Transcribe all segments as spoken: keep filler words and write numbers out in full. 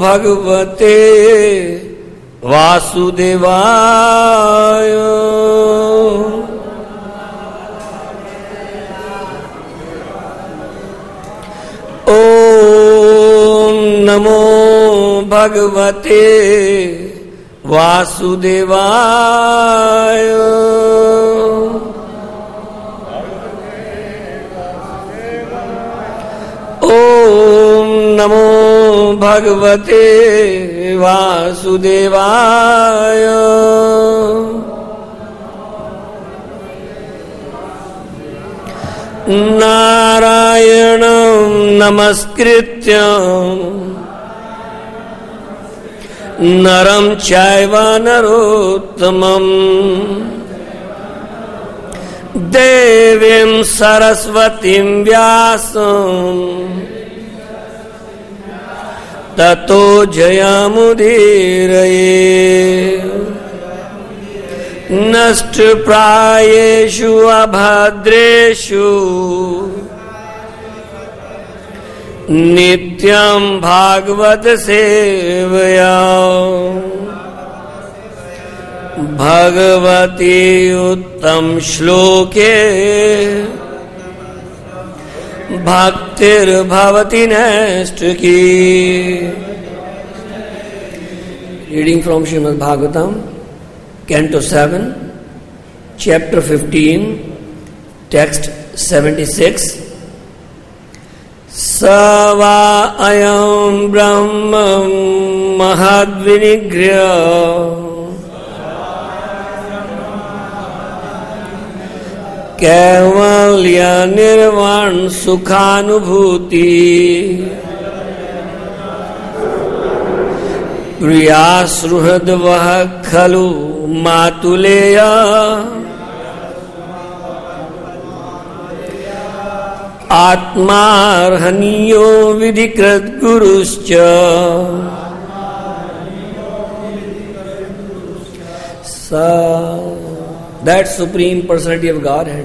भगवते वासुदेवाय। ओम नमो भगवते वासुदेवाय। ओम नमो भगवते वासुदेवाय। नारायणं नमस्कृत्य नरं चैव नरोत्तमं देवीं सरस्वतीं व्यासं ततो जयमुदीरये। नष्टप्रायेषु अभद्रेषु नित्यं भागवत सेवया। भगवती उत्तम श्लोके भक्तिर्भवति नैष्ठिकी। Reading from Shrimad Bhagavatam Canto seven, Chapter fifteen, Text seventy-six. Sava ayam brahma mahadvinigrya Kaivalya nirvan sukhanubhuti Priyasruhadvah khalu मातुलेया आत्मार्हनीयो विधिकृत गुरुश्च सा that supreme personality of Godhead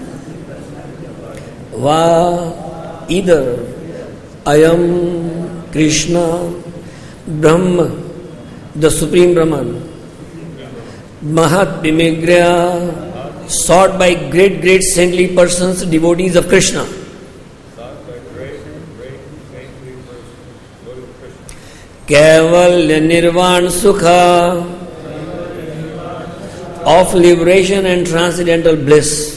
va either ayam Krishna Brahma, the supreme Brahman, Mahat Vinigrya, sought by great, great saintly persons, devotees of Krishna. Kaivalya Nirvan Sukha, of liberation and transcendental bliss.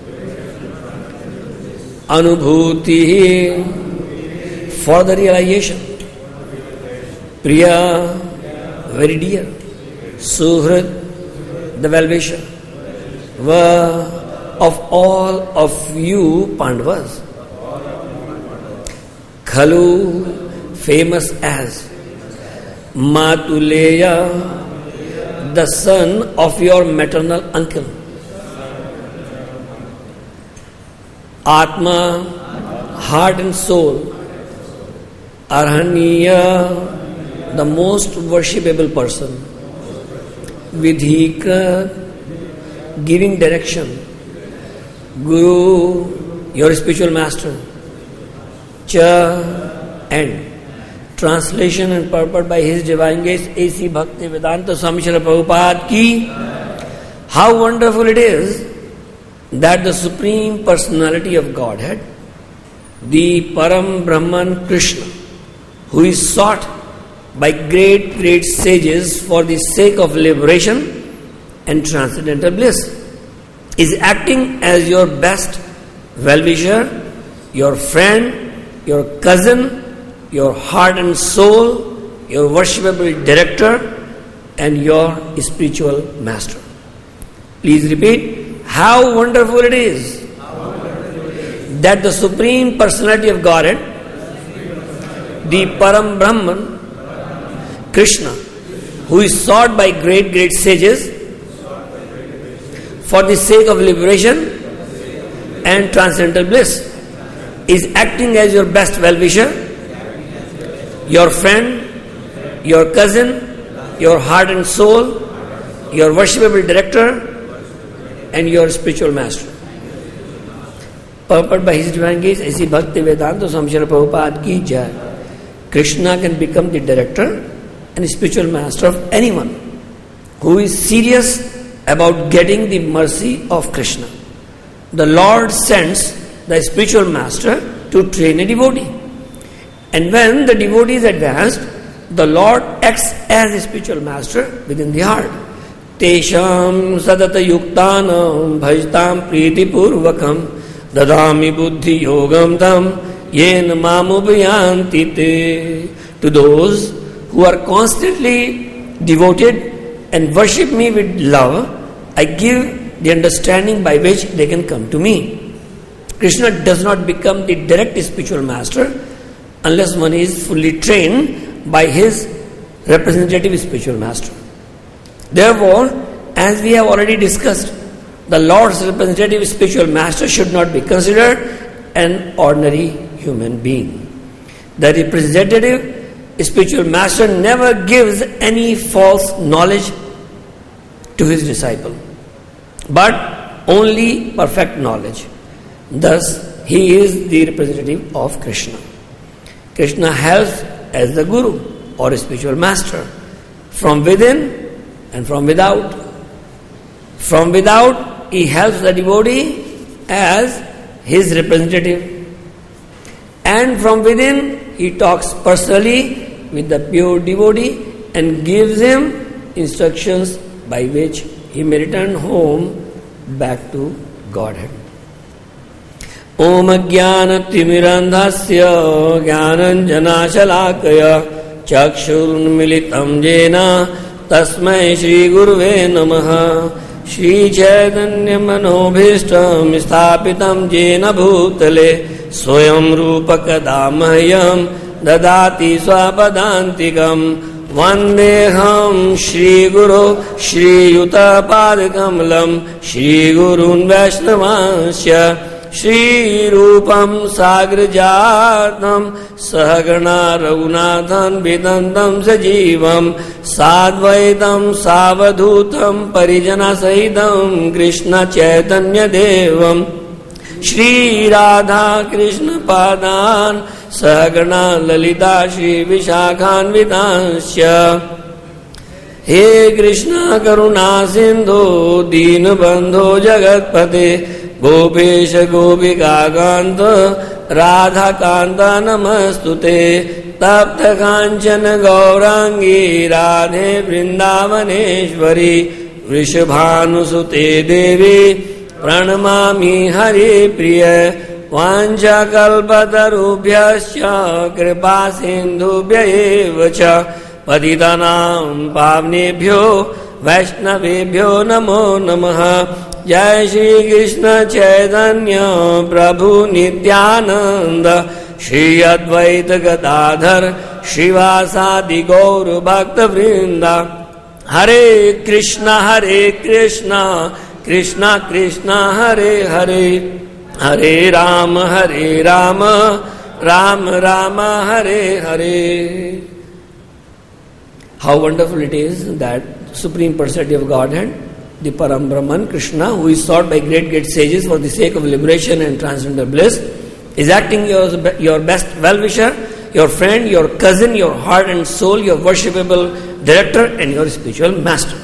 Anubhuti, for the realization. Priya, very dear. Suhrid, the well-wisher. Va, of all of you Pandavas. Khalu, famous as Matuleya, the son of your maternal uncle. Atma, heart and soul. Arhaniya, the most worshipable person. Vidhika, giving direction. Guru, your spiritual master. Cha, and translation and purport by His Divine Grace A C Bhaktivedanta Swami Srila Prabhupada ki. How wonderful it is that the Supreme Personality of Godhead, the Param Brahman Krishna, who is sought by great, great sages for the sake of liberation and transcendental bliss, is acting as your best well-wisher, your friend, your cousin, your heart and soul, your worshipable director, and your spiritual master. Please repeat, how wonderful it is that the Supreme Personality of Godhead, the Param Brahman, Krishna, who is sought by great, great sages for the sake of liberation and transcendental bliss, is acting as your best well-wisher, your friend, your cousin, your heart and soul, your worshipable director, and your spiritual master. Purport by His Divine Grace A C Bhaktivedanta Swami Srila Prabhupada ki jai. Krishna can become the director and spiritual master of anyone who is serious about getting the mercy of Krishna. The Lord sends the spiritual master to train a devotee. And when the devotee is advanced, the Lord acts as a spiritual master within the heart. Tesham sadata yuktanam bhajtam priti purvakam dadami buddhi yogam tam yen mamubhyanti te. To those who are constantly devoted and worship me with love, I give the understanding by which they can come to me. Krishna does not become the direct spiritual master unless one is fully trained by his representative spiritual master. Therefore, as we have already discussed, the Lord's representative spiritual master should not be considered an ordinary human being. The representative spiritual master never gives any false knowledge to his disciple, but only perfect knowledge. Thus, he is the representative of Krishna. Krishna helps as the Guru or spiritual master from within and from without. From without, he helps the devotee as his representative. And from within, he talks personally with the pure devotee and gives him instructions by which he may return home back to Godhead. Om Jnana Timirandhasya Jnananjana Shalakaya Chakshurunmilitam Jena Tasmai Shri Guruve Namaha. Shri Chaitanya Manobhishtam Sthapitam Jena Bhutale Swayam Rupakadamahyam Dadati Swapadantikam Vandeham Shri Guru Shri Yuta Padakamalam Shri Gurun Vaishnavasya Shri Rupam Sagrajatam Sahagana Raghunathan Vidantam Sajivam Sadvaitam Savadhutam Parijana Sahidam Krishna Chaitanya Devam Shri Radha Krishna Padan Sahagana Lalita Shri Vishakhan Vidansya. He Krishna Karuna Sindhu Deen Bandho Jagatpate Gopesha Gopika Kanta Radha Kanta Namastute Tapta Kanchana Gaurangi Radhe Vrindavaneshwari Vrishabhanusute Devi Pranamami Hari Priya Vancha Kalpatarubhyasya Kripa Sindhubhya Evacha Patitanam Pavnebhyo Vaishnavebhyo Namo Namaha. Jai Shri Krishna Chaitanya Prabhu Nityananda Shri Advaita Gadadhar Shivasadi Gaur Bhakta Vrinda. Hare Krishna Hare Krishna Krishna Krishna Hare Hare Hare Rama Hare Rama Rama Rama Hare Hare. How wonderful it is that Supreme Personality of Godhead, the Param Brahman, Krishna, who is sought by great, great sages for the sake of liberation and transcendental bliss, is acting your, your best well-wisher, your friend, your cousin, your heart and soul, your worshipable director and your spiritual master.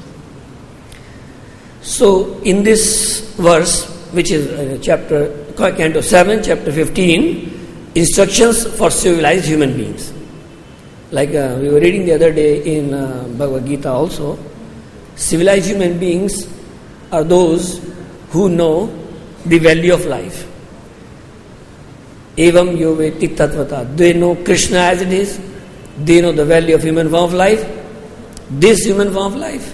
So, in this verse, which is uh, chapter, Canto seven, chapter fifteen, instructions for civilized human beings. Like uh, we were reading the other day in uh, Bhagavad Gita also, civilized human beings are those who know the value of life. Evam yoveti tatvata. They know Krishna as it is. They know the value of human form of life. This human form of life,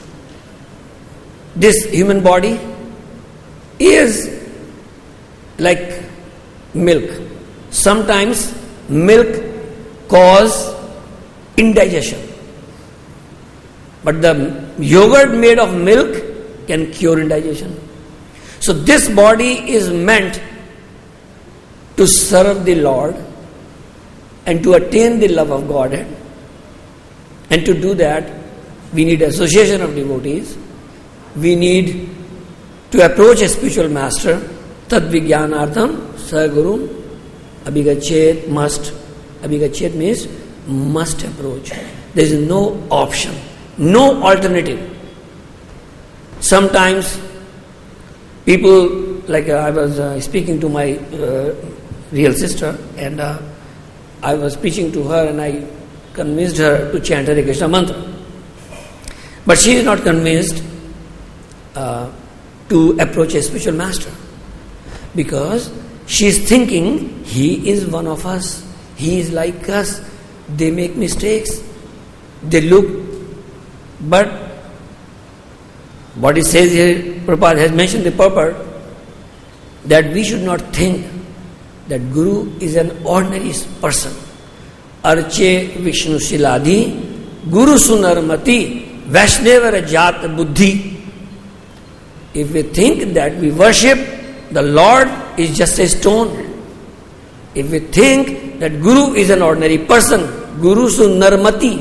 this human body is like milk. Sometimes milk causes indigestion. But the yogurt made of milk can cure indigestion. So this body is meant to serve the Lord and to attain the love of Godhead. And to do that, we need association of devotees. We need to approach a spiritual master. Tad Vijnanartham Saguru Abhigachet, must Abhigachyet means must approach. There is no option, no alternative. Sometimes people, like uh, I was uh, speaking to my uh, real sister, and uh, I was preaching to her, and I convinced her to chant Hare Krishna mantra. But she is not convinced uh, to approach a spiritual master, because she is thinking he is one of us, he is like us, they make mistakes, they look. But what he says here, Prabhupada has mentioned the purport, that we should not think that Guru is an ordinary person. Arche Vishnu Shiladhi, Guru Sunarmati, Vaishnava Rajat Buddhi. If we think that we worship the Lord is just a stone, if we think that Guru is an ordinary person, Guru Sunarmati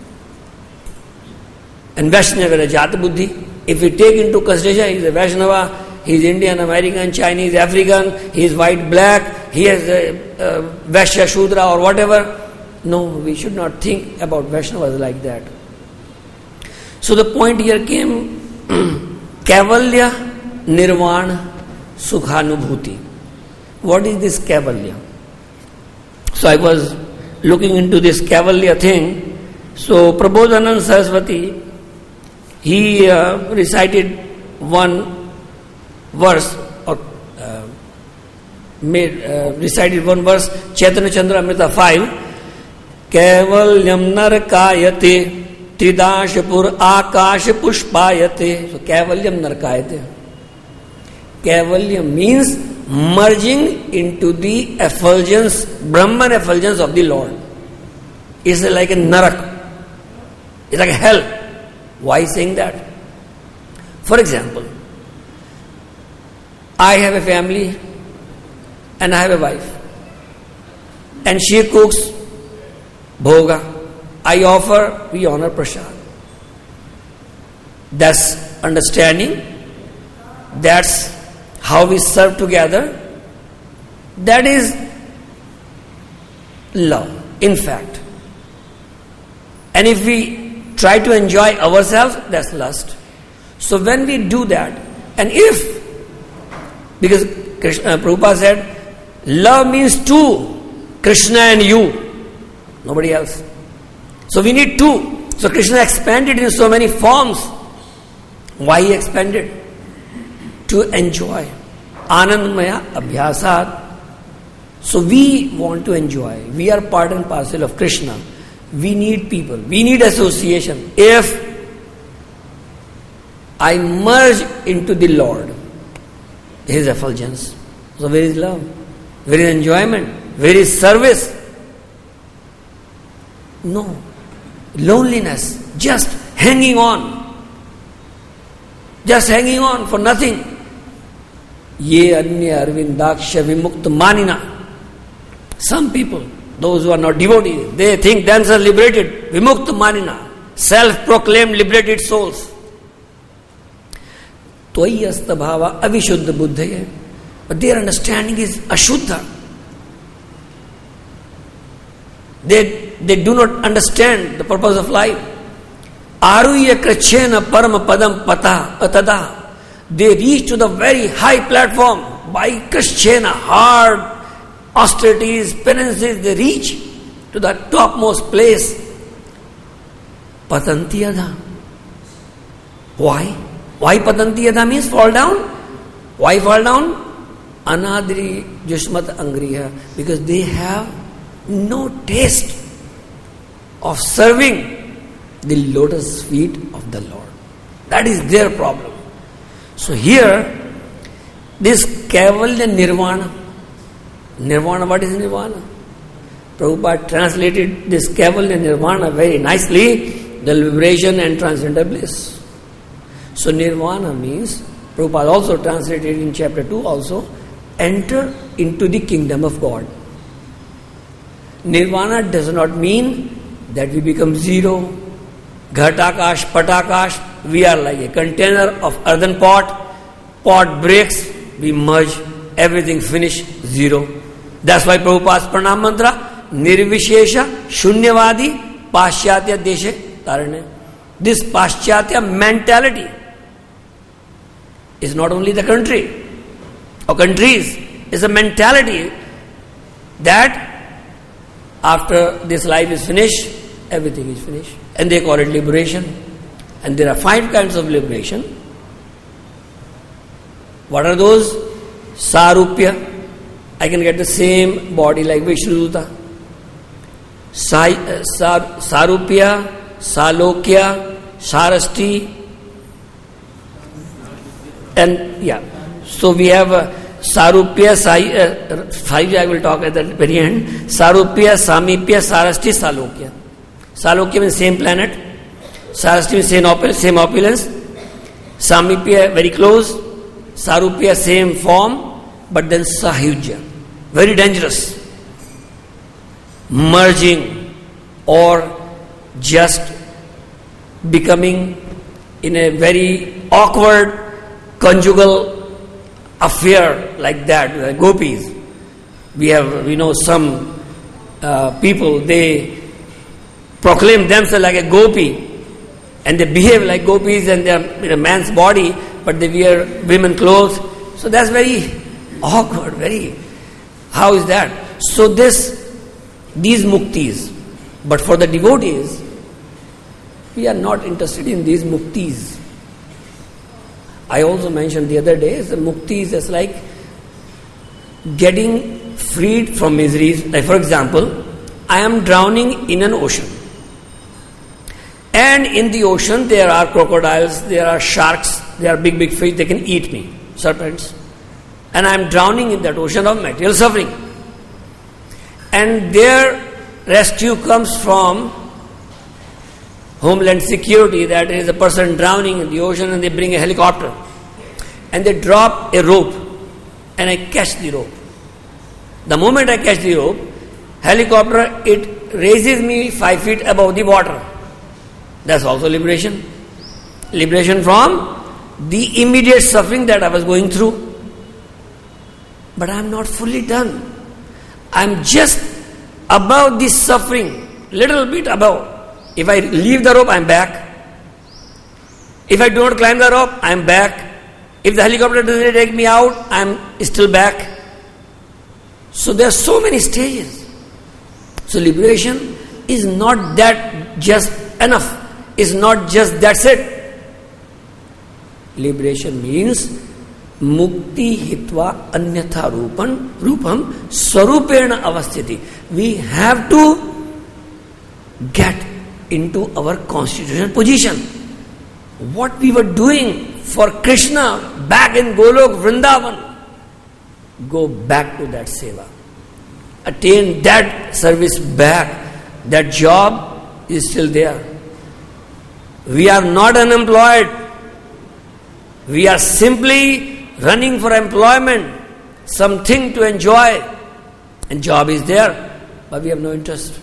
and Vaishnava Rajat Buddhi, if we take into consideration he is a Vaishnava, he is Indian, American, Chinese, African, he is white, black, he has a, a Vaishya, Shudra or whatever. No, we should not think about Vaishnavas like that. So the point here came, Kavalya Nirvana Sukhanubhuti. What is this Kavalya? So I was looking into this Kavalya thing. So Prabodhananda Saraswati, he uh, recited one verse, or uh, made, uh, recited one verse, Chaitanya Chandra Amrita five, Kavalyam Narkayate Tridashapur Akash Pushpayate. So Kavalyam Narkayate. Kavalyam means merging into the effulgence, Brahman effulgence of the Lord. It's like a narak. It's like a hell. Why saying that? For example, I have a family and I have a wife, and she cooks bhoga. I offer, we honor prasad. That's understanding. That's how we serve together. That is love, in fact. And if we try to enjoy ourselves, that's lust. So when we do that, and if, because Krishna, uh, Prabhupada said, love means two, Krishna and you, nobody else. So we need two. So Krishna expanded in so many forms. Why he expanded? To enjoy. Anandmaya Abhyasat. So we want to enjoy. We are part and parcel of Krishna. We need people. We need association. If I merge into the Lord, His effulgence, so where is love? Where is enjoyment? Where is service? No. Loneliness. Just hanging on. Just hanging on for nothing. Ye anya arvindaksha vimukt manina. Some people, those who are not devotees, they think themselves liberated. Vimukta manina. Self-proclaimed liberated souls. Toyasta bhava avishuddha buddhaya. But their understanding is ashuddha. They, they do not understand the purpose of life. Aruya krachena parama padam pata patada. They reach to the very high platform by krachena, hard austerities, penances, they reach to the topmost place. Patantiyadha. Why? Why patantiyadha means fall down? Why fall down? Anadri jushmat angriha. Because they have no taste of serving the lotus feet of the Lord. That is their problem. So here, this Kavalya Nirvana. Nirvana, what is Nirvana? Prabhupada translated this Kavalya Nirvana very nicely, the liberation and transcendental bliss. So Nirvana means, Prabhupada also translated in chapter two also, enter into the kingdom of God. Nirvana does not mean that we become zero, ghatakash, patakash, we are like a container of earthen pot, pot breaks, we merge, everything finish, zero. That's why Prabhupada's pranam mantra, Nirvishesha, Shunyavadi, Paschatya Deshe Tarane. This Paschatya mentality is not only the country or countries, it's a mentality that after this life is finished, everything is finished. And they call it liberation. And there are five kinds of liberation. What are those? Sarupya. I can get the same body like Vishnuduta. Sai, uh, sar, Sarupya, Salokya, Sarasti. And yeah. So we have uh, Sarupya, Sai, uh, five I will talk at the very end. Sarupya, Samipya, Sarasti, Salokya. Salokya means same planet. Sarasti means same, opul- same opulence. Samipya very close. Sarupya same form, but then Sahujya. Very dangerous. Merging or just becoming in a very awkward conjugal affair like that, uh, gopis. We have, we know some uh, people, they proclaim themselves like a gopi and they behave like gopis and they are in a man's body but they wear women clothes. So that's very awkward, very, how is that? So this, these muktis, but for the devotees, we are not interested in these muktis. I also mentioned the other day, the mukti is just like getting freed from miseries. Like for example, I am drowning in an ocean. And in the ocean there are crocodiles, there are sharks, there are big, big fish, they can eat me, serpents. And I am drowning in that ocean of material suffering. And their rescue comes from Homeland Security, that is a person drowning in the ocean and they bring a helicopter. And they drop a rope and I catch the rope. The moment I catch the rope, helicopter, it raises me five feet above the water. That's also liberation. Liberation from the immediate suffering that I was going through. But I am not fully done. I am just above the suffering, little bit above. If I leave the rope, I am back. If I do not climb the rope, I am back. If the helicopter doesn't take me out, I am still back. So there are so many stages. So liberation is not that just enough. It's not just that's it. Liberation means mukti hitva anyatha rupan rupam swarupena avasthiti. We have to get into our constitutional position. What we were doing for Krishna back in Golok, Vrindavan, go back to that seva. Attain that service back. That job is still there. We are not unemployed. We are simply running for employment, something to enjoy. And job is there, but we have no interest.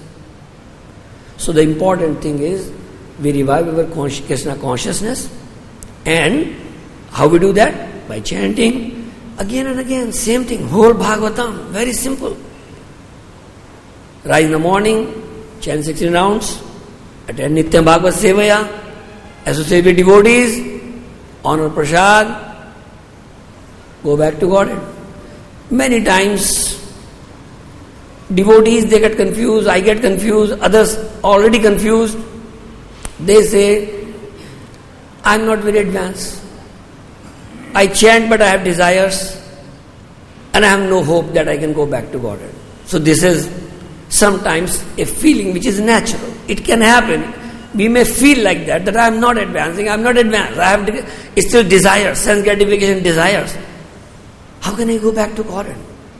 So the important thing is, we revive our Krishna consciousness. And how we do that? By chanting again and again, same thing, whole Bhagavatam, very simple. Rise in the morning, chant sixteen rounds, attend Nityam Bhagavad Sevaya, associate with devotees, honor prasad, go back to Godhead. Many times, devotees, they get confused, I get confused, others already confused. They say, I am not very advanced. I chant but I have desires and I have no hope that I can go back to Godhead. So this is sometimes a feeling which is natural. It can happen. We may feel like that, that I am not advancing, I am not advanced. I have de- still desires, sense gratification desires. How can I go back to Godhead?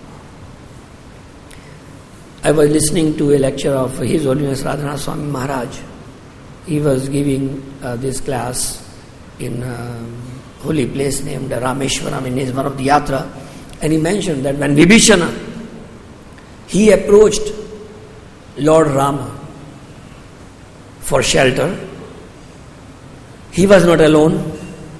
I was listening to a lecture of His Holiness Radhanath Swami Maharaj. He was giving uh, this class in a holy place named Rameshwaram, in his one of the yatra, and he mentioned that when Vibhishana, he approached Lord Rama for shelter, he was not alone.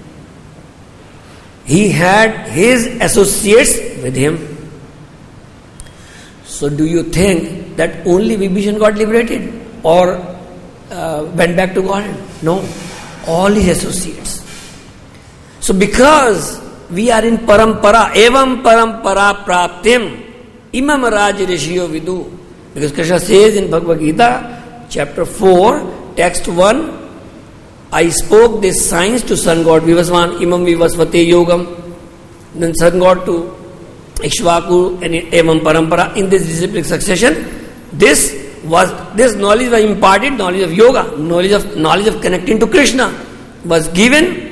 He had his associates with him. So do you think that only Vibhishan got liberated or uh, went back to Godhead. No, all his associates. So because we are in parampara, evam parampara praptim, imam raj rishiyo vidu. Because Krishna says in Bhagavad Gita, chapter four, text one, I spoke this science to sun god Vivasvan, imam vivasvate yogam. Then sun god to Ikshvaku and evam parampara. In this disciplic succession, this was this knowledge was imparted, knowledge of yoga, knowledge of knowledge of connecting to Krishna was given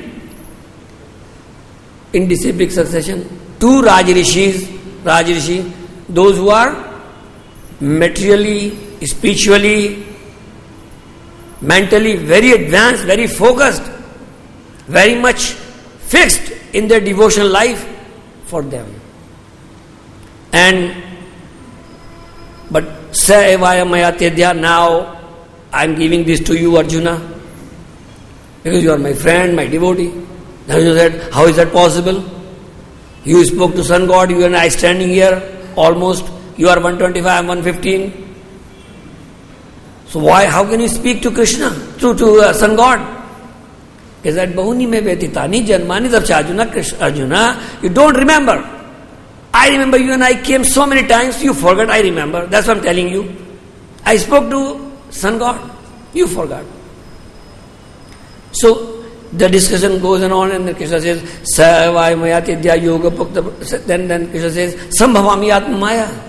in disciplic succession to Rajrishis, Rajrishi, those who are materially, spiritually, mentally very advanced, very focused, very much fixed in their devotional life for them. And but sa evaya maya tedya, now I am giving this to you, Arjuna, because you are my friend, my devotee. Arjuna said, how is that possible? You spoke to sun god, you and I standing here, almost, you are one twenty-five, I am one fifteen. So why, how can you speak to Krishna, to, to uh, sun god? He said, Bahuni me betitani janmani Arjuna, Krishna, Arjuna, you don't remember. I remember you and I came so many times, you forgot, I remember. That's what I'm telling you. I spoke to sun god, you forgot. So the discussion goes on, and then Krishna says, Savai maya tidya yoga bhakta. Then, then Krishna says, Sambhavami atma maya.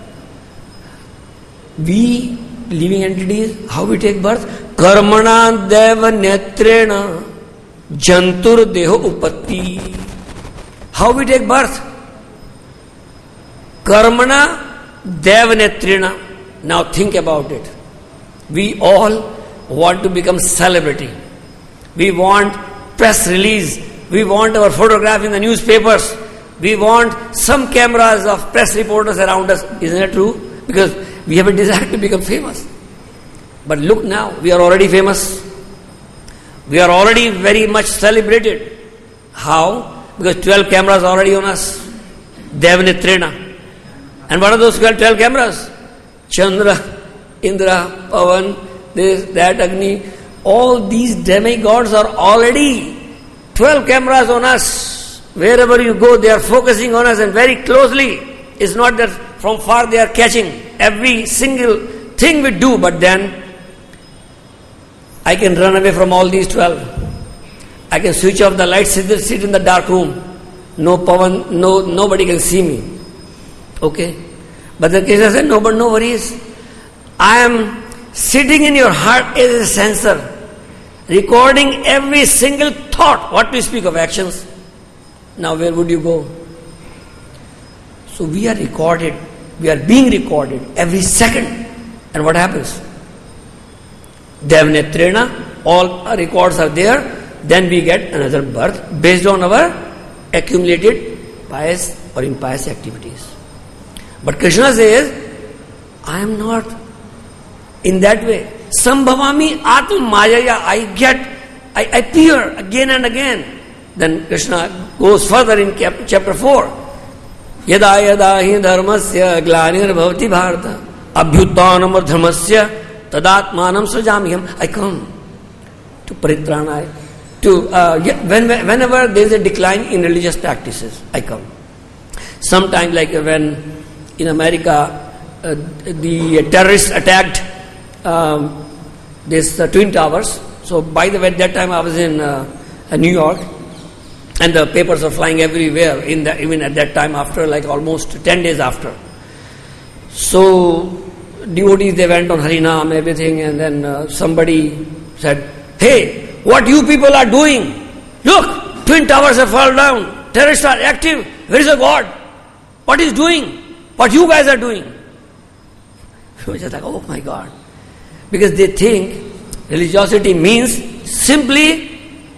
We, living entities, how we take birth? Karmana deva netrena jantur deho upatti. How we take birth? Karmana deva netrena. Now think about it. We all want to become celebrity. We want press release. We want our photograph in the newspapers. We want some cameras of press reporters around us. Isn't that true? Because we have a desire to become famous. But look now, we are already famous. We are already very much celebrated. How? Because twelve cameras are already on us. Devnetrena. And what are those twelve cameras? Chandra, Indra, Pavan, this, that, Agni. All these demigods are already twelve cameras on us. Wherever you go, they are focusing on us and very closely. It's not that from far they are catching every single thing we do, but then I can run away from all these twelve. I can switch off the lights, sit, sit in the dark room. No pavan, no, nobody can see me. Okay? But the Krishna said, no, but no worries. I am sitting in your heart as a sensor, recording every single thought. What we speak of actions. Now where would you go? So we are recorded. We are being recorded every second. And what happens? Devnetrena, all our records are there. Then we get another birth based on our accumulated pious or impious activities. But Krishna says, I am not in that way. Sambhavami atma mayaya, I get, I appear again and again. Then Krishna goes further in chapter four. Yada yada hi dharmasya glanir bhavati bharata abhyutanam dharmasya tadatmanam sajamiham. I come to paritranaya, to uh, when, whenever there is a decline in religious practices, I come. Sometimes, like when in America uh, the terrorists attacked um, this uh, Twin Towers. So by the way, at that time I was in uh, New York, and the papers are flying everywhere. In the, even at that time, after like almost ten days after. So devotees, they went on Harinam, everything, and then uh, somebody said, "Hey, what you people are doing? Look, Twin Towers have fallen down. Terrorists are active. Where is the God? What is doing? What you guys are doing?" So it's just like, oh my God. Because they think religiosity means simply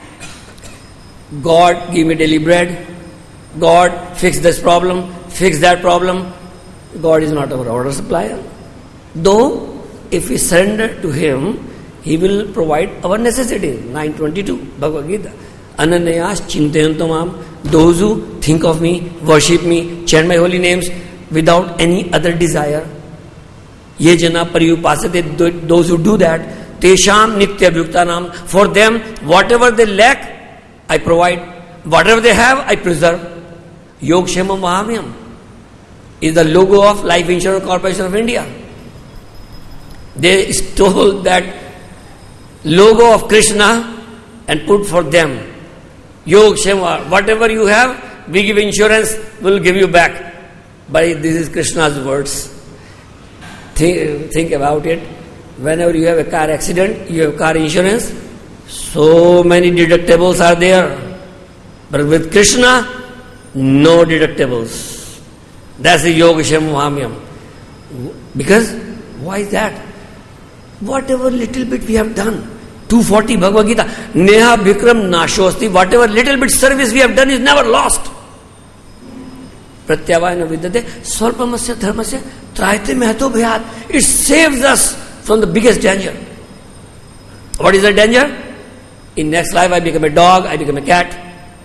God give me daily bread, God fix this problem, fix that problem. God is not our order supplier. Though if we surrender to Him, He will provide our necessities. nine twenty-two Bhagavad Gita. Ananyas chintayantamam. Those who think of me, worship me, chant my holy names without any other desire. Ye jana pariyupasate, those who do that, tesham nitya bhuktanam, for them, whatever they lack, I provide. Whatever they have, I preserve. Yogkshemam Mahamyam is the logo of Life Insurance Corporation of India. They stole that logo of Krishna and put for them. Yogkshema, whatever you have, we give insurance, we'll give you back. But this is Krishna's words. Think, think about it. Whenever you have a car accident, you have car insurance, so many deductibles are there. But with Krishna, no deductibles. That's the Yogkshema Mahamyam. Because, why is that? Whatever little bit we have done, two forty Bhagavad Gita, Neha Bikram Nashosti, whatever little bit service we have done is never lost. Pratyavayana Vidyate, Swarpamasya Dharmasya, Trayate Mehato Bhyat. It saves us from the biggest danger. What is the danger? In next life I become a dog, I become a cat.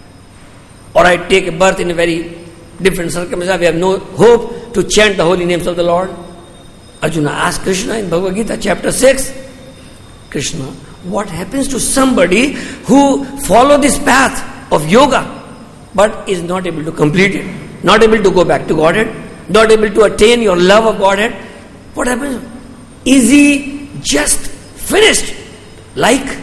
Or I take a birth in a very different circumstance. We have no hope to chant the holy names of the Lord. Arjuna asked Krishna in Bhagavad Gita chapter six, Krishna, what happens to somebody who follow this path of yoga but is not able to complete it, not able to go back to Godhead, not able to attain your love of Godhead? What happens? Is he just finished like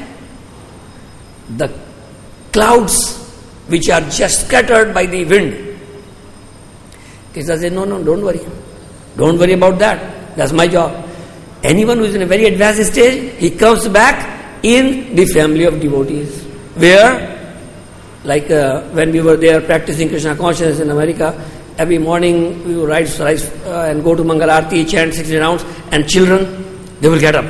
the clouds which are just scattered by the wind? Krishna says, no, no, don't worry. Don't worry about that. That's my job. Anyone who is in a very advanced stage, he comes back in the family of devotees. Where, like uh, when we were there practicing Krishna consciousness in America, every morning we would rise, rise uh, and go to Mangal Arati, chant sixty rounds, and children, they will get up.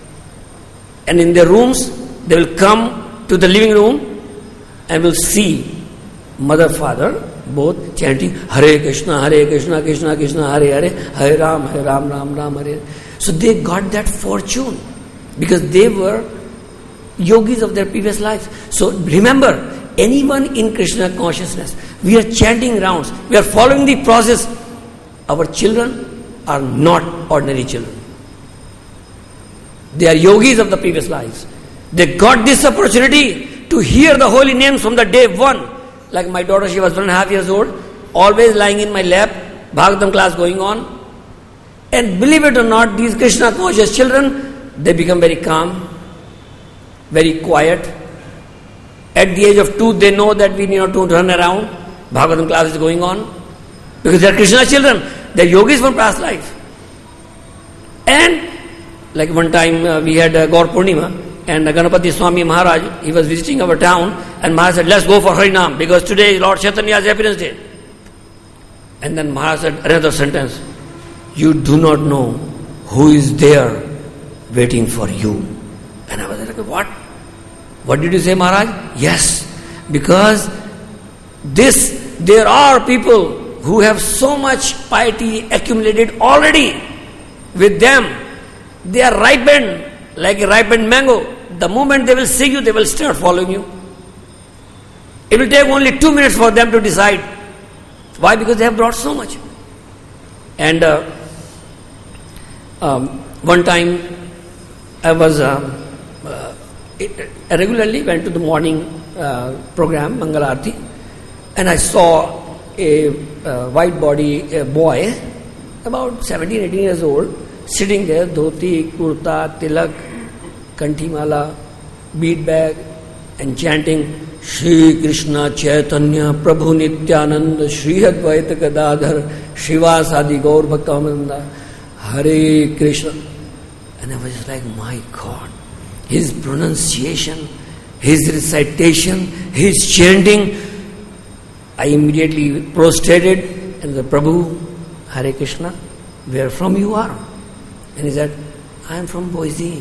And in their rooms, they will come to the living room and will see mother, father, both chanting Hare Krishna, Hare Krishna, Krishna Krishna, Hare Hare, Hare Ram, Hare Ram, Ram Ram, Hare. So they got that fortune because they were yogis of their previous lives. So remember, anyone in Krishna consciousness, we are chanting rounds, we are following the process. Our children are not ordinary children. They are yogis of the previous lives. They got this opportunity to hear the holy names from the day one. Like my daughter, she was one and a half years old, always lying in my lap, Bhagavatam class going on. And believe it or not, these Krishna conscious children, they become very calm, very quiet. At the age of two, they know that we need not to run around. Bhagavatam class is going on. Because they are Krishna children. They are yogis from past life. And like one time uh, we had uh, Gaur Purnima, and Ganapati Swami Maharaj, he was visiting our town, and Maharaj said, let's go for Harinam, because today is Lord Chaitanya's appearance day. And then Maharaj said another sentence, you do not know who is there waiting for you. And I was like, what? What did you say, Maharaj? Yes, because this, there are people who have so much piety accumulated already with them. They are ripened like a ripened mango. The moment they will see you, they will start following you. It will take only two minutes for them to decide. Why? Because they have brought so much. And uh, um, one time I was uh, uh, I regularly went to the morning uh, program, Mangal Arati, and I saw a uh, white body a boy, about seventeen, eighteen years old, sitting there, dhoti, kurta, tilak, kanthimala, bead bag, and chanting Shri Krishna Chaitanya Prabhu Nityananda Shri Advaita Gadadhar Shivasadi Gaur Bhaktamananda Hare Krishna. And I was just like, my God, his pronunciation, his recitation, his chanting. I immediately prostrated and the Prabhu, Hare Krishna, where from you are? And he said, I am from Boise.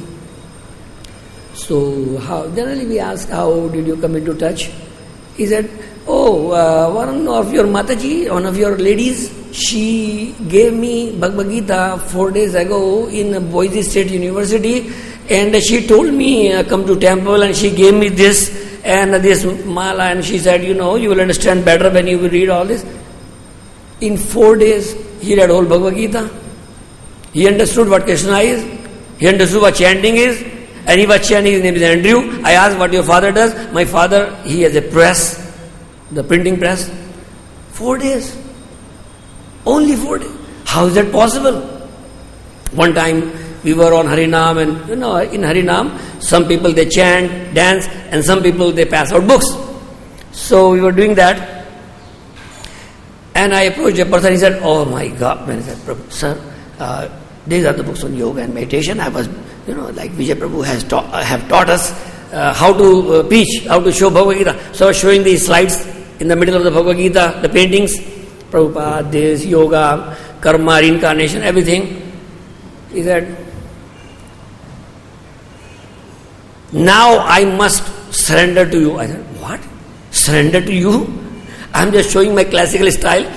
So how, generally we ask, how did you come into touch? He said, oh, uh, one of your Mataji, one of your ladies, she gave me Bhagavad Gita four days ago in Boise State University, and she told me, uh, come to temple, and she gave me this and this mala, and she said, you know, you will understand better when you will read all this. In four days, he read all Bhagavad Gita. He understood what Krishna is. He understood what chanting is. And he was chanting, his name is Andrew. I asked what your father does. My father, he has a press, the printing press. Four days. Only four days. How is that possible? One time we were on Harinam, and you know, in Harinam, some people they chant, dance, and some people they pass out books. So we were doing that. And I approached a person, he said, oh my God, man, I said, sir, uh, these are the books on yoga and meditation. I was, you know, like Vijay Prabhu has taught, uh, have taught us uh, how to uh, preach, how to show Bhagavad Gita. So I was showing these slides in the middle of the Bhagavad Gita, the paintings, Prabhupada, this, yoga, karma, reincarnation, everything. He said, now I must surrender to you. I said, what? Surrender to you? I'm just showing my classical style.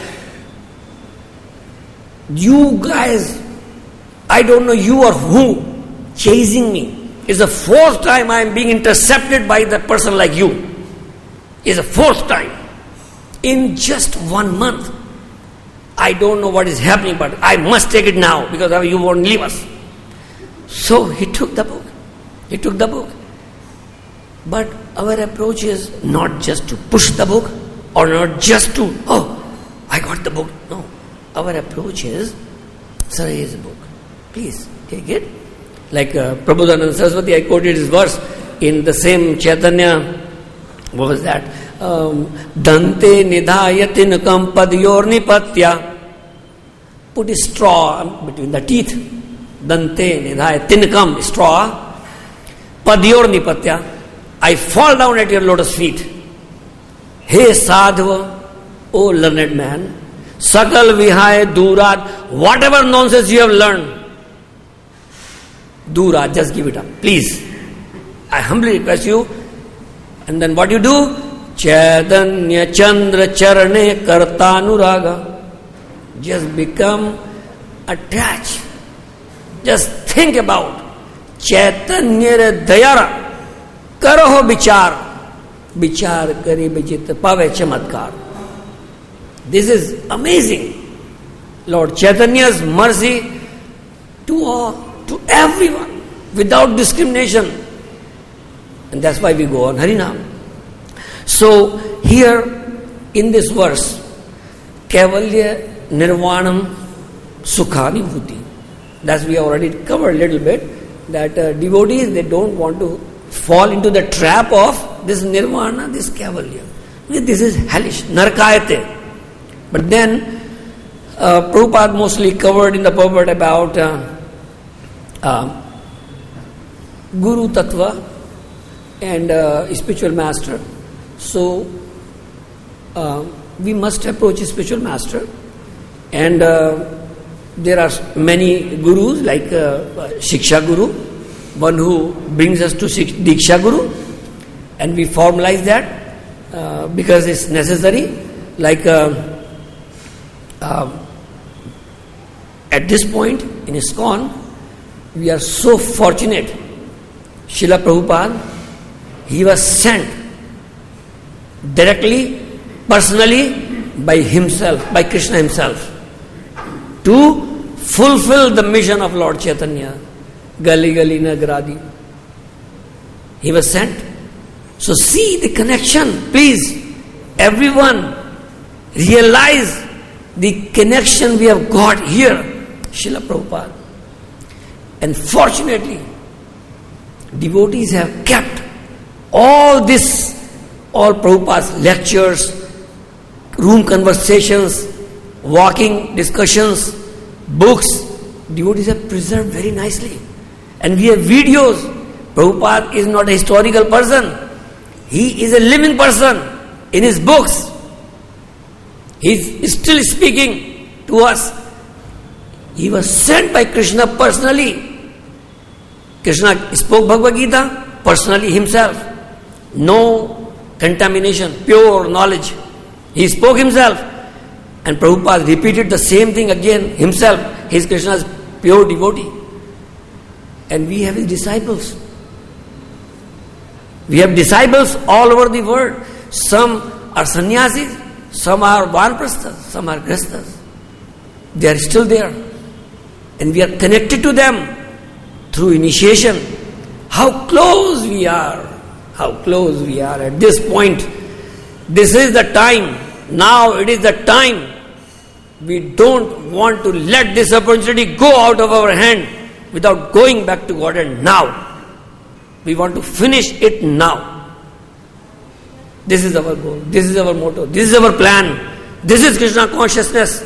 You guys, I don't know you or who, chasing me. It's the fourth time I am being intercepted by the person like you. It's the fourth time. In just one month. I don't know what is happening, but I must take it now because you won't leave us. So he took the book. He took the book. But our approach is not just to push the book or not just to, oh, I got the book. No. Our approach is, sir, here's a book. Please take it. Like uh, Prabodhananda Saraswati, I quoted his verse in the same Chaitanya. What was that? Um, Dante nidhayatinakam padyor nipatya. Put a straw between the teeth. Dante nidhayatinakam, straw. Padyor nipatya. I fall down at your lotus feet. Hey sadhava, O learned man, sakal vihaya durat, whatever nonsense you have learned, durat, just give it up, please. I humbly request you. And then what you do? Chaitanya Chandra Charane Kartanuraga. Just become attached. Just think about Chaitanya Dayara. Karaho bichar. Bichar kari bijit pave chamatkar. This is amazing. Lord Chaitanya's mercy to all, to everyone, without discrimination. And that's why we go on Harinam. So here in this verse, Kaivalya Nirvanam Sukhani Bhuti. That's we already covered a little bit. That uh, devotees, they don't want to fall into the trap of this Nirvana, this Kaivalya. This is hellish, Narkayate. But then uh, Prabhupada mostly covered in the purport about uh, uh, Guru Tattva and uh, spiritual master. So uh, we must approach a spiritual master, and uh, there are many gurus like uh, Shiksha Guru, one who brings us to Diksha Guru, and we formalize that uh, because it's necessary. Like uh, uh, at this point in ISKCON, we are so fortunate. Srila Prabhupada, he was sent directly, personally, by himself, by Krishna himself, to fulfill the mission of Lord Chaitanya. Gali Gali Nagradi. He was sent. So see the connection, please. Everyone realize the connection we have got here, Srila Prabhupada. And fortunately, devotees have kept all this, all Prabhupada's lectures, room conversations, walking discussions, books, devotees have preserved very nicely. And we have videos. Prabhupada is not a historical person. He is a living person in his books. He is still speaking to us. He was sent by Krishna personally. Krishna spoke Bhagavad Gita personally himself. No contamination, pure knowledge. He spoke himself. And Prabhupada repeated the same thing again himself. He is Krishna's pure devotee. And we have his disciples. We have disciples all over the world. Some are sannyasis, some are vanprasthas, some are grasthas. They are still there. and we are connected to them through initiation. How close we are, how close we are at this point. This is the time, now it is the time. We don't want to let this opportunity go out of our hand without going back to God, and now. We want to finish it now. This is our goal, this is our motto, this is our plan, this is Krishna consciousness.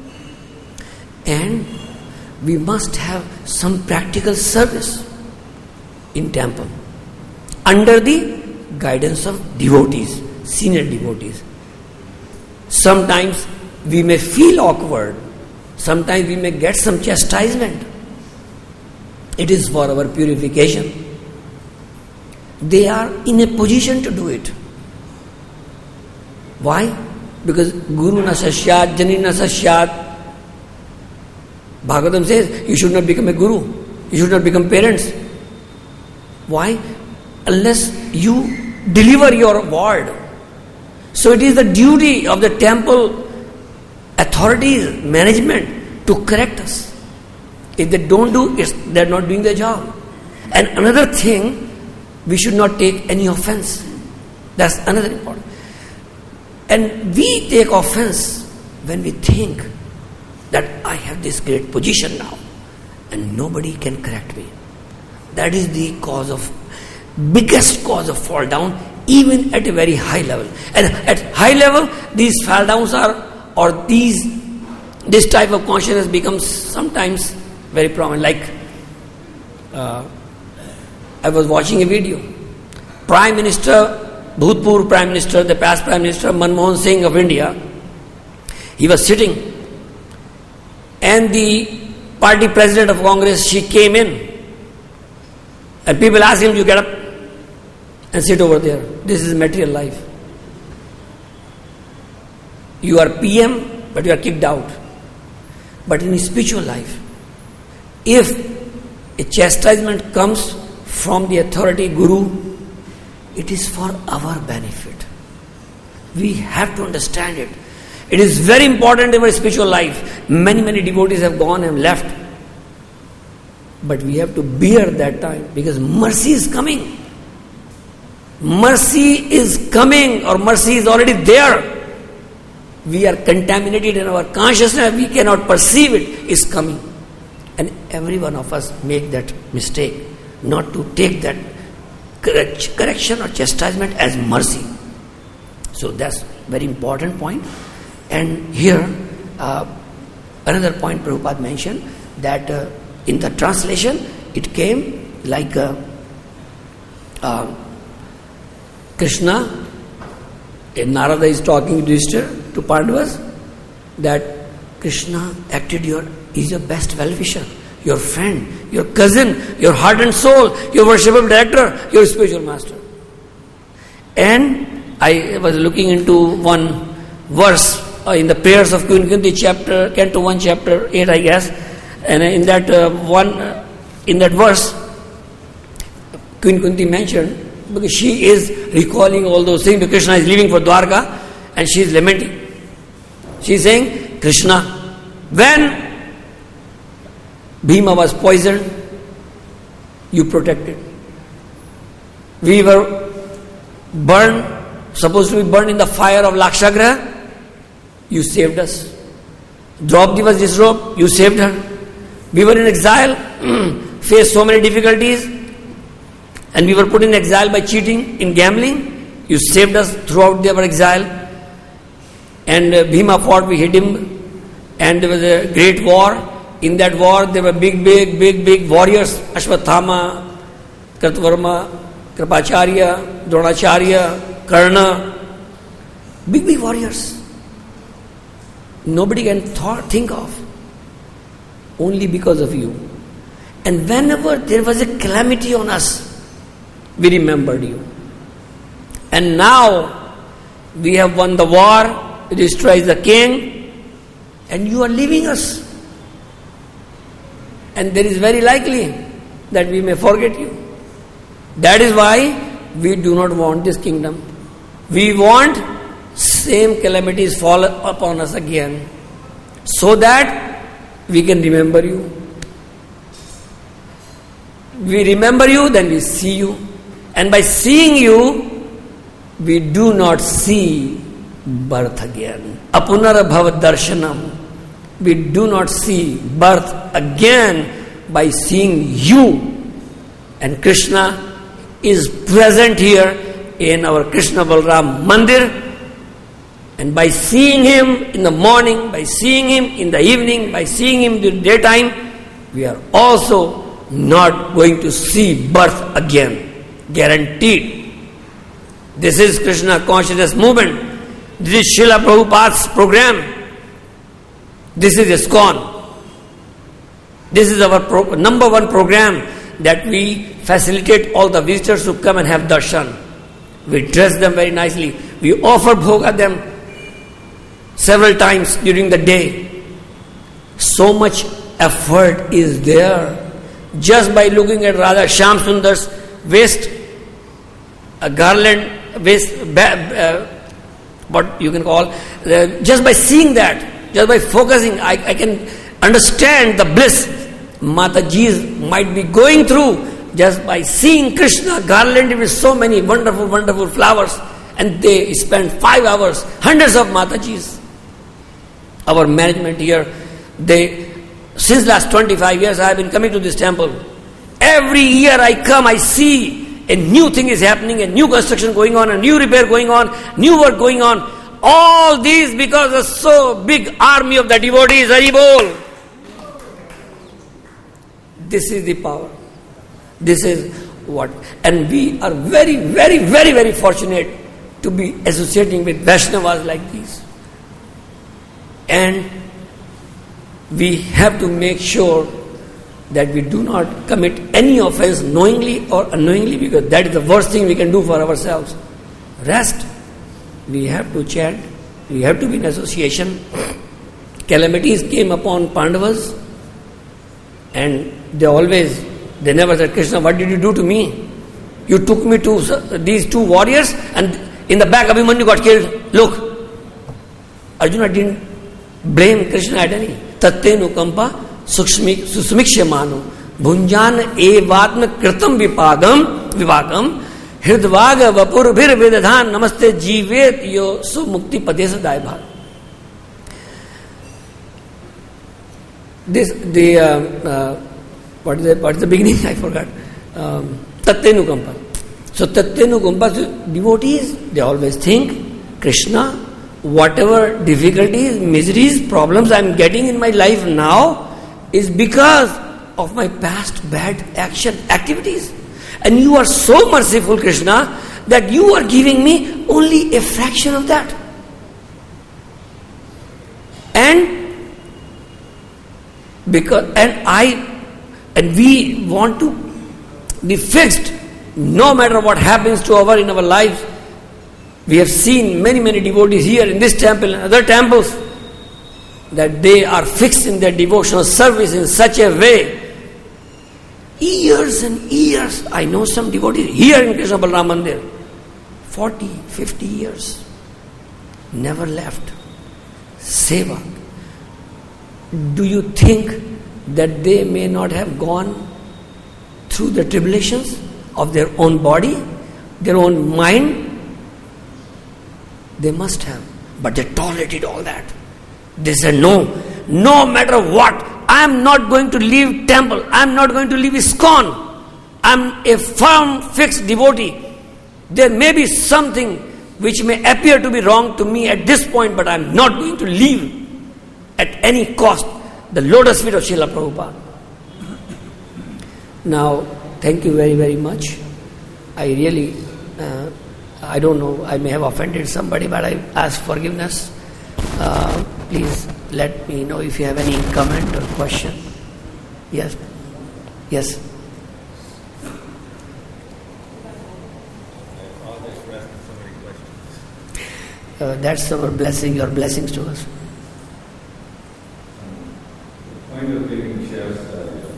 And we must have some practical service in temple under the guidance of devotees, senior devotees. Sometimes we may feel awkward, sometimes we may get some chastisement. It is for our purification. They are in a position to do it. Why? Because Guru na sasyat, Jani na sasyat. Bhagavatam says you should not become a guru, you should not become parents. Why? Unless you deliver your word. So it is the duty of the temple authorities, management, to correct us. If they don't do it, they are not doing their job. And another thing, we should not take any offense. That's another important. And we take offense when we think that I have this great position now and nobody can correct me. That is the cause of, biggest cause of fall down, even at a very high level. And at high level, these fall downs are, or these, this type of consciousness becomes sometimes very prominent. Like, uh, I was watching a video. Prime Minister, Bhutpur Prime Minister, the past Prime Minister, Manmohan Singh of India, he was sitting, and the party president of Congress, she came in, and people asked him to get up and sit over there. This is material life. You are P M, but you are kicked out. But in spiritual life, if a chastisement comes from the authority, Guru, it is for our benefit. We have to understand it. It is very important in our spiritual life. Many, many devotees have gone and left. But we have to bear that time because mercy is coming. Mercy is coming, or mercy is already there. We are contaminated in our consciousness, we cannot perceive it is coming. And every one of us make that mistake, not to take that correction or chastisement as mercy. So that's very important point. And here, uh, another point Prabhupada mentioned, that uh, in the translation, it came like uh, uh, Krishna, and Narada is talking to Yudhishthira, to Pandavas, that Krishna acted your, is your best well-wisher, your friend, your cousin, your heart and soul, your worshipable director, your spiritual master. And I was looking into one verse uh, in the prayers of Queen Kunti, chapter, Canto one, chapter eight, I guess, and in that uh, one, uh, in that verse, Queen Kunti mentioned, because she is recalling all those things, because Krishna is leaving for Dwarka, and she is lamenting. She is saying, Krishna, when Bhima was poisoned, you protected. We were burned, supposed to be burned in the fire of Lakshagraha, you saved us. Draupadi was disrobed, you saved her. We were in exile, faced so many difficulties, and we were put in exile by cheating in gambling. You saved us throughout our exile. And uh, Bhima fought, we hit him, and there was a great war. In that war, there were big, big, big, big warriors: Ashwathama, Kritavarma, Kripacharya, Dronacharya, Karna. Big, big warriors. Nobody can thought, think of. Only because of you. And whenever there was a calamity on us, we remembered you. And now we have won the war, Yudhishthira is the king, and you are leaving us. And there is very likely that we may forget you. That is why we do not want this kingdom. We want same calamities fall upon us again, so that we can remember you. we remember you, then we see you. And by seeing you, we do not see birth again. Apunar bhav darshanam. We do not see birth again by seeing you. And Krishna is present here in our Krishna Balram Mandir. And by seeing him in the morning, by seeing him in the evening, by seeing him in the daytime, we are also not going to see birth again. Guaranteed. This is Krishna Consciousness Movement. This is Srila Prabhupada's program. This is ISKCON. This is our pro- number one program, that we facilitate all the visitors who come and have darshan. We dress them very nicely. We offer bhoga them several times during the day. So much effort is there. Just by looking at Radha Shyam Sundar's waist, a garland, waist, uh, what you can call, uh, just by seeing that, just by focusing, I, I can understand the bliss Mataji's might be going through just by seeing Krishna garlanded with so many wonderful, wonderful flowers. And they spend five hours, hundreds of Matajis. Our management here, they, since last twenty-five years I have been coming to this temple. Every year I come, I see a new thing is happening, a new construction going on, a new repair going on, new work going on. All these because of so big army of the devotees, Hari Bol. This is the power. This is what. And we are very, very, very, very fortunate to be associating with Vaishnavas like these. And we have to make sure that we do not commit any offense knowingly or unknowingly, because that is the worst thing we can do for ourselves. Rest. We have to chant. We have to be in association. Calamities came upon Pandavas, and they always, they never said, Krishna, what did you do to me? You took me to these two warriors, and in the back Abhimanyu got killed. Look, Arjuna didn't blame Krishna at any. Tattenu kampa susmiksha manu bhunjan evatma kritam vipagam vivagam hridvaga vapurvir vidadhan namaste jivet yo su mukti padesa daibha. This, the, uh, uh, what is the, what is the beginning? I forgot. Um, Tattenu kampa. So Tattenu kampa, so devotees, they always think, Krishna, whatever difficulties, miseries, problems I am getting in my life now is because of my past bad action, activities. And you are so merciful, Krishna, that you are giving me only a fraction of that. And because, and I, and we want to be fixed no matter what happens to our, in our lives. We have seen many, many devotees here in this temple and other temples that they are fixed in their devotional service in such a way. Years and years. I know some devotees here in Krishna Balram Mandir. forty, fifty years. Never left. Seva. Do you think that they may not have gone through the tribulations of their own body, their own mind? They must have. But they tolerated all that. They said, no, no matter what, I am not going to leave temple. I am not going to leave ISKCON. I am a firm, fixed devotee. There may be something which may appear to be wrong to me at this point, but I am not going to leave at any cost the lotus feet of Srila Prabhupada. Now, thank you very, very much. I really... Uh, I don't know, I may have offended somebody, but I ask forgiveness. Uh, please let me know if you have any comment or question. Yes. Yes. Uh, that's our blessing, your blessings to us. The point of giving chastisement.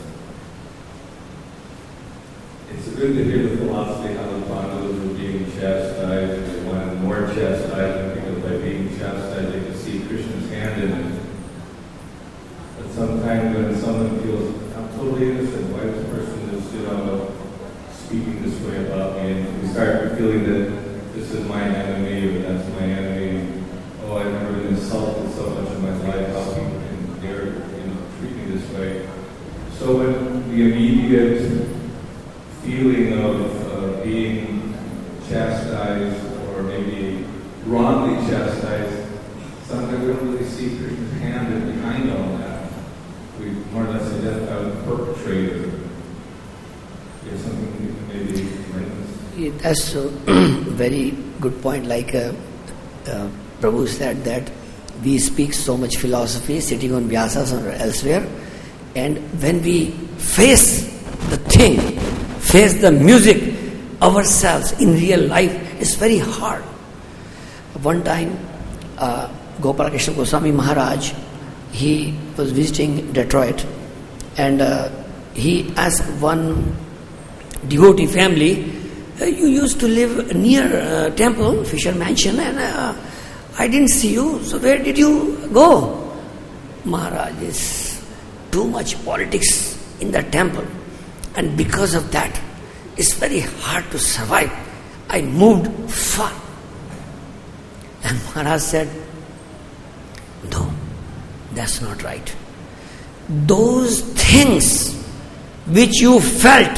It's good to hear the philosophy how the Pandavas were being chastised, and they wanted more chastisement because by being chastised they could see Krishna's hand in it. But sometimes when someone feels, I'm totally innocent, why is this person is, you know, speaking this way about me, and we start feeling that this is my enemy or that's my enemy. Oh, I've never been insulted so much in my life. How people can dare, you know, treat me this way. So when the immediate feeling of uh, being chastised or maybe wrongly chastised, sometimes we don't really see Krishna's hand behind all that. We more or less identify with the perpetrator. Is something maybe like this? That's a very good point. Like uh, uh, Prabhu said that we speak so much philosophy sitting on Vyasas or elsewhere, and when we face the thing, face the music ourselves in real life, it's very hard. One time, uh, Gopala Krishna Goswami Maharaj, he was visiting Detroit, and uh, he asked one devotee family, uh, you used to live near uh, temple, Fisher Mansion, and uh, I didn't see you, so where did you go? Maharaj, is too much politics in the temple, and because of that, it's very hard to survive. I moved far. And Maharaj said, no, that's not right. Those things which you felt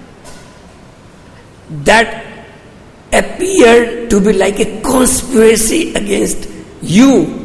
that appeared to be like a conspiracy against you,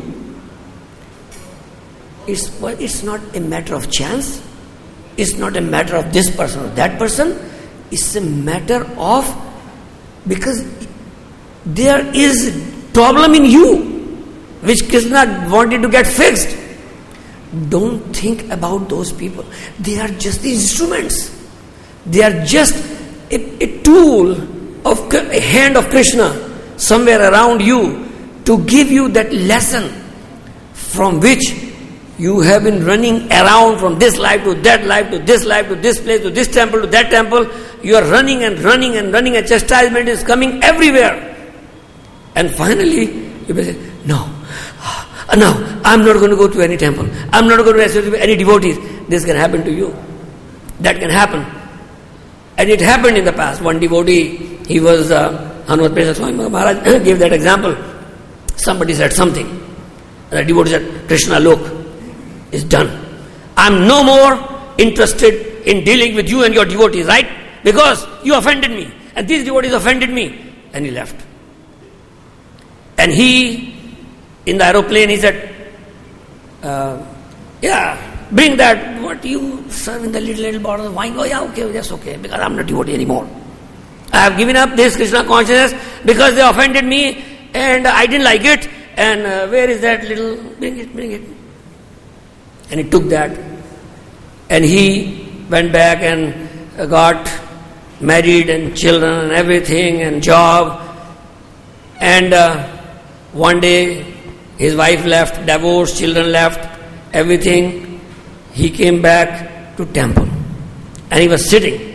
it's, well, it's not a matter of chance. It's not a matter of this person or that person. It's a matter of, because there is problem in you which Krishna wanted to get fixed. Don't think about those people. They are just the instruments. They are just a, a tool of a hand of Krishna somewhere around you to give you that lesson from which you have been running around from this life to that life to this life to this place to this temple to that temple. You are running and running and running, and chastisement is coming everywhere. And finally, you will say, no, no, I'm not going to go to any temple. I'm not going to associate with any devotees. This can happen to you. That can happen. And it happened in the past. One devotee, he was, uh, Hanumat Prasad Swami Maharaj gave that example. Somebody said something. And the devotee said, Krishna, look, it's done. I'm no more interested in dealing with you and your devotees, right? Because you offended me. And these devotees offended me. And he left. And he, in the aeroplane, he said, uh, yeah, bring that, what you serve in the little, little bottle of wine. Oh, yeah, okay, that's okay, because I'm not devotee anymore. I have given up this Krishna consciousness because they offended me and I didn't like it. And uh, where is that little, bring it, bring it. And he took that. And he went back and got married and children and everything and job. And uh, one day his wife left, divorced, children left, everything. He came back to temple. And he was sitting.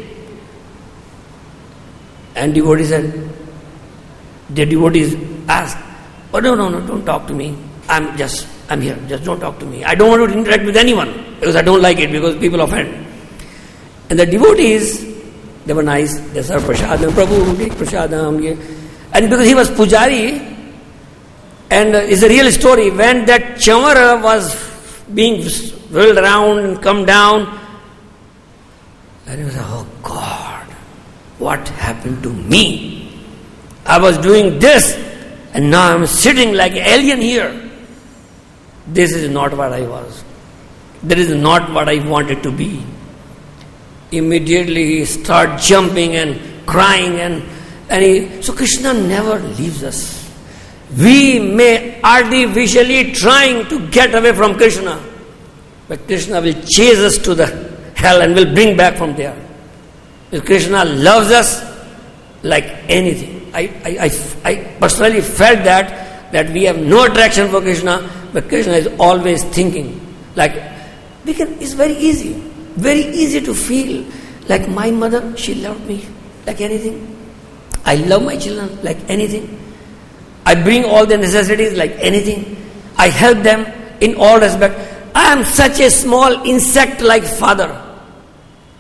And devotees said, the devotees asked, oh no, no, no, don't talk to me. I'm just, I'm here, just don't talk to me. I don't want to interact with anyone because I don't like it because people offend. And the devotees, they were nice, they served prasadam, Prabhu, take prasadam. And because he was pujari, and uh, it's a real story, when that chamara was being whirled around and come down, and he was like, oh God, what happened to me? I was doing this, and now I'm sitting like an alien here. This is not what I was. This is not what I wanted to be. Immediately he started jumping and crying, and, and he, so Krishna never leaves us. We may artificially trying to get away from Krishna, but Krishna will chase us to the hell and will bring back from there. If Krishna loves us like anything. I, I, I, I personally felt that, that we have no attraction for Krishna, but Krishna is always thinking. Like, we can, it's very easy, very easy to feel like my mother, she loved me like anything. I love my children like anything. I bring all the necessities like anything. I help them in all respect. I am such a small insect like father.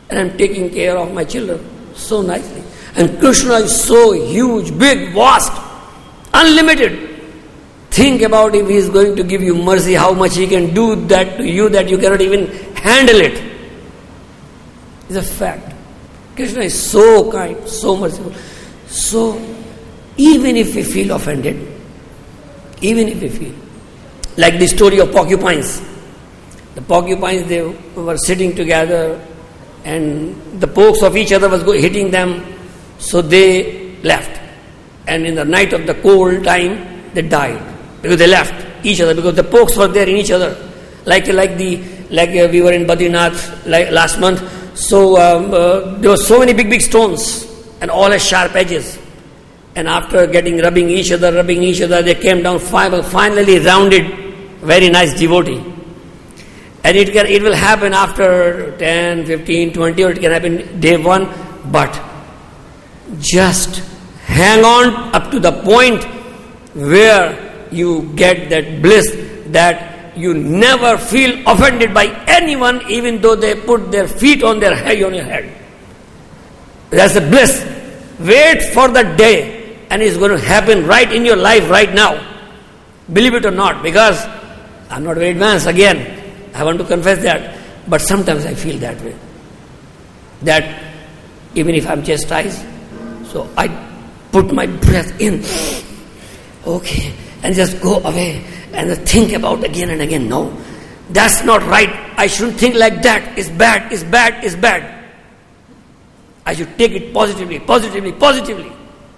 and I'm taking care of my children so nicely. And Krishna is so huge, big, vast, unlimited. Think about if he is going to give you mercy, how much he can do that to you that you cannot even handle it. It's a fact. Krishna is so kind, so merciful. So, even if we feel offended, even if we feel, like the story of porcupines. The porcupines, they were sitting together and the pokes of each other was hitting them, so they left. And in the night of the cold time, they died because they left each other because the pokes were there in each other. Like like the like uh, we were in Badrinath like last month, so um, uh, there were so many big big stones and all had sharp edges. And after getting rubbing each other, rubbing each other, they came down finally rounded. Very nice devotee. And it can it will happen after ten, fifteen, twenty, or it can happen day one. But just hang on up to the point where you get that bliss that you never feel offended by anyone, even though they put their feet on their head on your head. That's a bliss. Wait for the day, and it's going to happen right in your life right now. Believe it or not, because I'm not very advanced again. I want to confess that. But sometimes I feel that way. That even if I'm chastised, so I put my breath in, okay, and just go away and think about again and again. No, that's not right. I shouldn't think like that. It's bad, it's bad, it's bad. I should take it positively, positively, positively.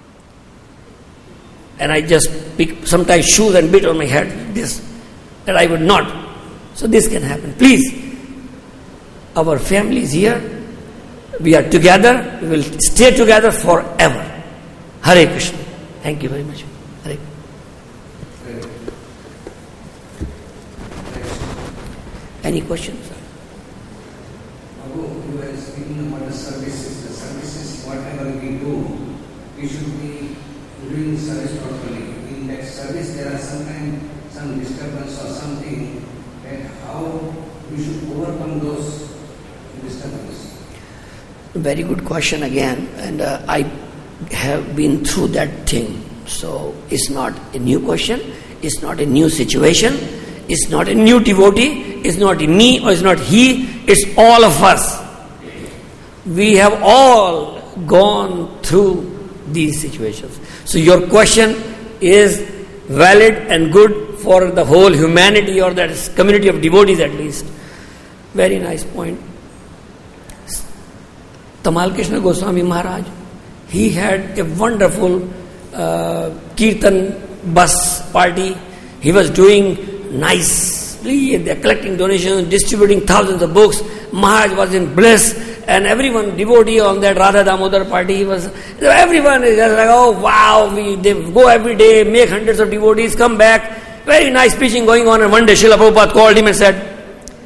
And I just pick sometimes shoes and beat on my head, this, that I would not. So this can happen. Please, our family is here. We are together. We will stay together forever. Hare Krishna. Thank you very much. Hare. Any questions? Babu, you were speaking about the services. The services, whatever we do, we should be doing service properly. In that service, there are sometimes some disturbance or something, and how we should overcome those disturbances. Very good question again, and uh, I have been through that thing. So it's not a new question, it's not a new situation, it's not a new devotee, it's not me or it's not he, it's all of us. We have all gone through these situations. So your question is valid and good for the whole humanity or that community of devotees at least. Very nice point. Tamal Krishna Goswami Maharaj, he had a wonderful uh, Kirtan bus party. He was doing nicely, they are collecting donations, distributing thousands of books. Maharaj was in bliss, and everyone, devotee on that Radha Damodar party, he was, everyone is just like, oh wow, we, they go every day, make hundreds of devotees, come back. Very nice preaching going on, and one day Srila Prabhupada called him and said,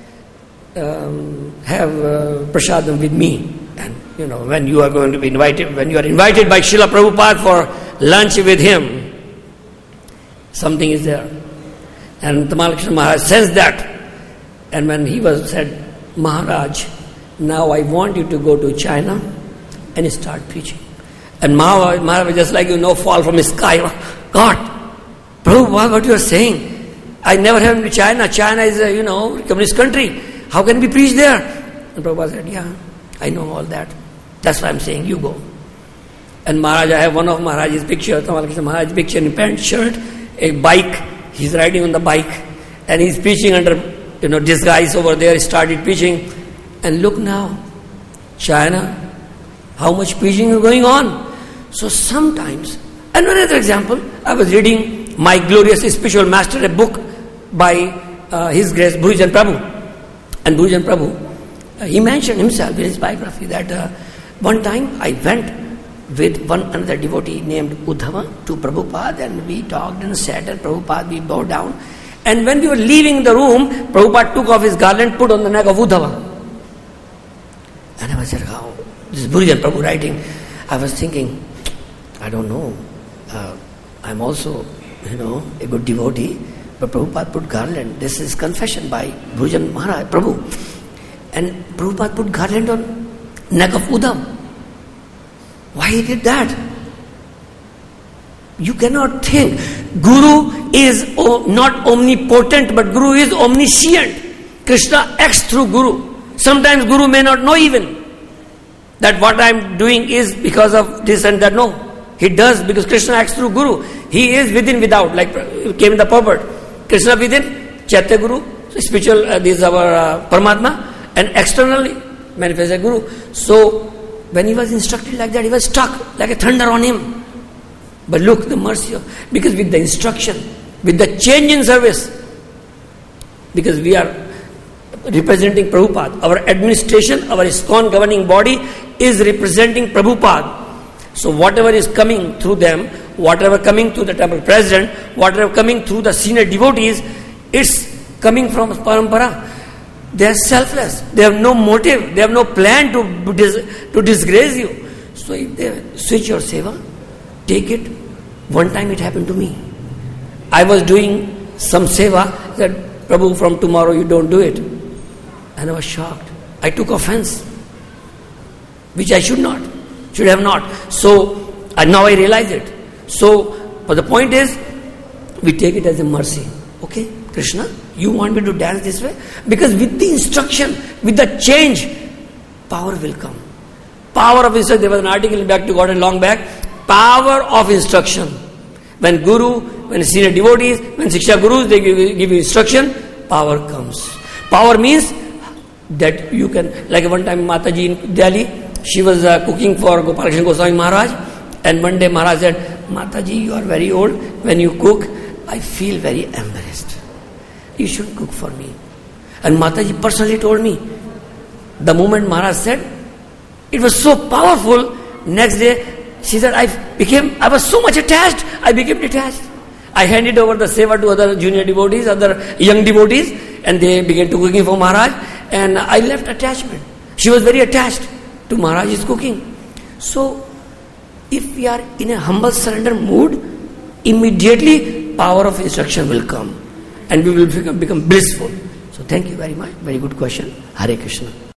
um, have uh, prasadam with me. And you know, when you are going to be invited, when you are invited by Srila Prabhupada for lunch with him, something is there. And Tamal Krishna Maharaj says that. And when he was said, Maharaj, now I want you to go to China and start preaching. And Maharaj, Maharaj was just like, you know, fall from the sky. God, Prabhupada, what you are saying? I never have been to China. China is a, you know, communist country. How can we preach there? And Prabhupada said, yeah, I know all that. That's why I'm saying you go. And Maharaj, I have one of Maharaj's picture, Tamal Krishna Maharaj's picture in pant shirt, a bike, he's riding on the bike, and he's preaching under, you know, this guy is over there, started preaching. And look now, China, how much preaching is going on. So sometimes, and another example, I was reading My Glorious Spiritual Master, a book by uh, His Grace Bhujan Prabhu. And Bhujan Prabhu, uh, he mentioned himself in his biography that uh, one time I went with one another devotee named Uddhava to Prabhupada, and we talked and sat, and Prabhupada, we bowed down. And when we were leaving the room, Prabhupada took off his garland, put on the neck of Uddhava. And I was like, oh, this is Bhujan Prabhu writing. I was thinking, I don't know, uh, I'm also, you know, a good devotee, but Prabhupada put garland. This is confession by Bhujan Maharaj, Prabhu. And Prabhupada put garland on neck of Uddhav. Why he did that? You cannot think. Guru is not omnipotent, but Guru is omniscient. Krishna acts through Guru. Sometimes Guru may not know even that what I am doing is because of this and that. No. He does because Krishna acts through Guru. He is within, without, like came in the purport. Krishna within, Chaitya Guru, spiritual, uh, this is our uh, Paramatma, and externally manifested Guru. So, when he was instructed like that, he was stuck like a thunder on him. But look, the mercy of, because with the instruction, with the change in service, because we are representing Prabhupada, our administration, our ISKCON governing body is representing Prabhupada. So whatever is coming through them, whatever coming through the temple president, whatever coming through the senior devotees, it's coming from Parampara. They are selfless. They have no motive. They have no plan to dis- to disgrace you. So if they switch your seva, take it. One time it happened to me. I was doing some seva, said, Prabhu, from tomorrow you don't do it. And I was shocked. I took offense, which I should not. Should have not. So, and now I realize it. So, but the point is, we take it as a mercy. Okay, Krishna, you want me to dance this way? Because with the instruction, with the change, power will come. Power of instruction. There was an article in Back to God and long back. Power of instruction. When Guru, when senior devotees, when Siksha Gurus, they give, give you instruction, power comes. Power means that you can, like one time Mataji in Delhi, she was uh, cooking for Gopalakrishna Goswami Maharaj, and one day Maharaj said, Mataji, you are very old. When you cook, I feel very embarrassed. You should cook for me. And Mataji personally told me. The moment Maharaj said, it was so powerful. Next day, she said, I became, I was so much attached, I became detached. I handed over the seva to other junior devotees, other young devotees, and they began to cooking for Maharaj, and I left attachment. She was very attached to Maharaj's cooking. So, if we are in a humble surrender mood, immediately power of instruction will come and we will become, become blissful. So, thank you very much. Very good question. Hare Krishna.